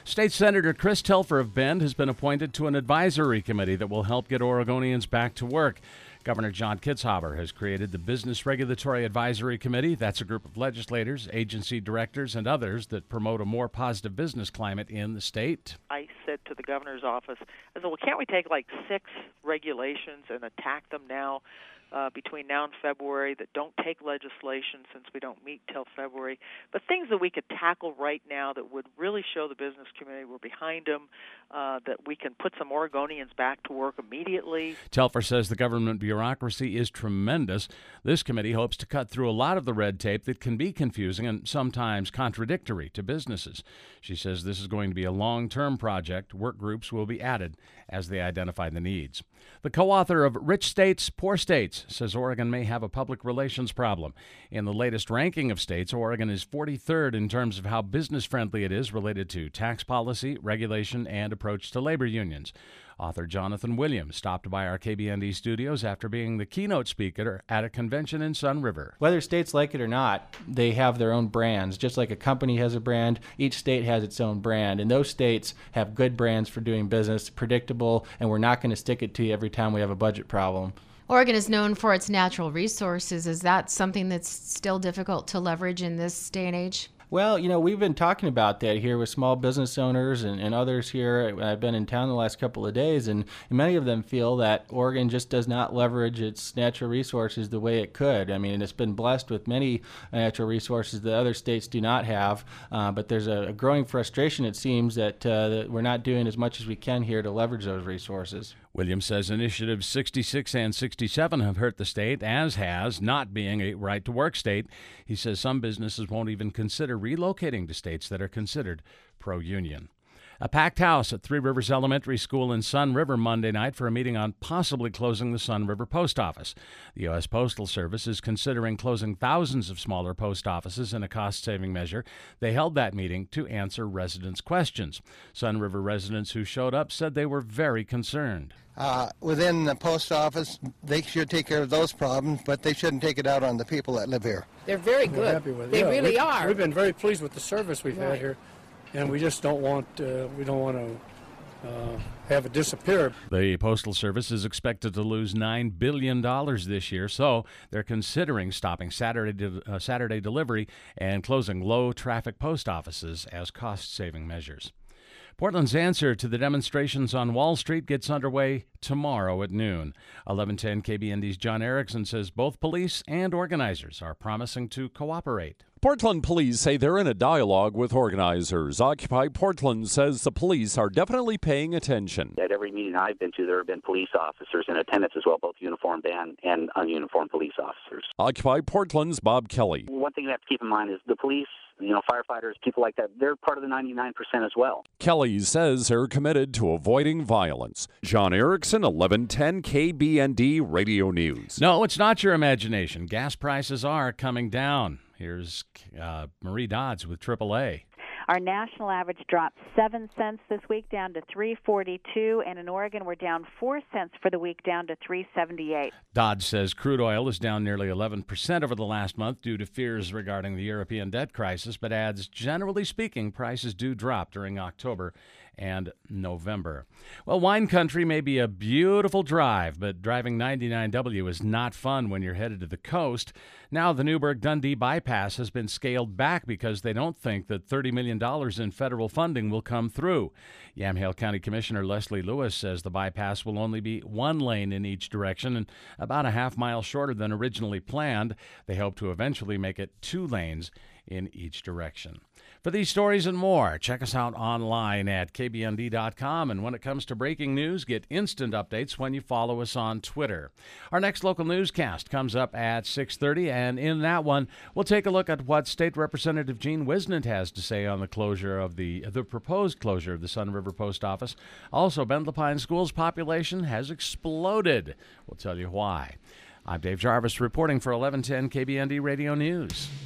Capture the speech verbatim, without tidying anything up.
State Senator Chris Telfer of Bend has been appointed to an advisory committee that will help get Oregonians back to work. Governor John Kitzhaber has created the Business Regulatory Advisory Committee. That's a group of legislators, agency directors, and others that promote a more positive business climate in the state. I said to the governor's office, I said, well, can't we take like six regulations and attack them now uh, between now and February that don't take legislation since we don't meet till February, but things that we could tackle right now that would really show the business community we're behind them, uh, that we can put some Oregonians back to work immediately. Telfer says the government bureaucracy is tremendous. This committee hopes to cut through a lot of the red tape that can be confusing and sometimes contradictory to businesses. She says this is going to be a long-term project. Work groups will be added as they identify the needs. The co-author of Rich States, Poor States says Oregon may have a public relations problem. In the latest ranking of states, Oregon is forty-third in terms of how business-friendly it is related to tax policy, regulation, and approach to labor unions. Author Jonathan Williams stopped by our K B N D studios after being the keynote speaker at a convention in Sun River. Whether states like it or not, they have their own brands. Just like a company has a brand, each state has its own brand. And those states have good brands for doing business, predictable, and we're not going to stick it to you every time we have a budget problem. Oregon is known for its natural resources. Is that something that's still difficult to leverage in this day and age? Well, you know, we've been talking about that here with small business owners and, and others here. I've been in town the last couple of days, and many of them feel that Oregon just does not leverage its natural resources the way it could. I mean, it's been blessed with many natural resources that other states do not have, uh, but there's a, a growing frustration, it seems, that, uh, that we're not doing as much as we can here to leverage those resources. Williams says Initiatives sixty-six and sixty-seven have hurt the state, as has not being a right-to-work state. He says some businesses won't even consider relocating to states that are considered pro-union. A packed house at Three Rivers Elementary School in Sun River Monday night for a meeting on possibly closing the Sun River Post Office. The U S Postal Service is considering closing thousands of smaller post offices in a cost-saving measure. They held that meeting to answer residents' questions. Sun River residents who showed up said they were very concerned. Uh, within the post office, they should take care of those problems, but they shouldn't take it out on the people that live here. They're very We're good. happy with it. They Yeah, really we've, are. We've been very pleased with the service we've Right. had here, and we just don't want uh, we don't want to uh, have it disappear. The Postal Service is expected to lose nine billion dollars this year, so they're considering stopping Saturday de- uh, Saturday delivery and closing low-traffic post offices as cost-saving measures. Portland's answer to the demonstrations on Wall Street gets underway tomorrow at noon. eleven ten K B N D's John Erickson says both police and organizers are promising to cooperate. Portland police say they're in a dialogue with organizers. Occupy Portland says the police are definitely paying attention. At every meeting I've been to, there have been police officers in attendance as well, both uniformed and, and ununiformed police officers. Occupy Portland's Bob Kelly. One thing you have to keep in mind is the police, you know, firefighters, people like that, they're part of the ninety-nine percent as well. Kelly says they're committed to avoiding violence. John Erickson, eleven ten K B N D Radio News. No, it's not your imagination. Gas prices are coming down. Here's uh, Marie Dodds with triple A. Our national average dropped seven cents this week down to three forty-two, and in Oregon we're down four cents for the week down to three seventy-eight. Dodds says crude oil is down nearly eleven percent over the last month due to fears regarding the European debt crisis, but adds, generally speaking, prices do drop during October and November. Well, wine country may be a beautiful drive, but driving ninety-nine W is not fun when you're headed to the coast. Now the Newburgh-Dundee bypass has been scaled back because they don't think that thirty million dollars in federal funding will come through. Yamhill County Commissioner Leslie Lewis says the bypass will only be one lane in each direction and about a half mile shorter than originally planned. They hope to eventually make it two lanes in each direction. For these stories and more, check us out online at K B N D dot com. And when it comes to breaking news, get instant updates when you follow us on Twitter. Our next local newscast comes up at six thirty, and in that one, we'll take a look at what State Representative Gene Wisnant has to say on the closure of the, the proposed closure of the Sun River Post Office. Also, Bend Lapine School's population has exploded. We'll tell you why. I'm Dave Jarvis reporting for eleven ten K B N D Radio News.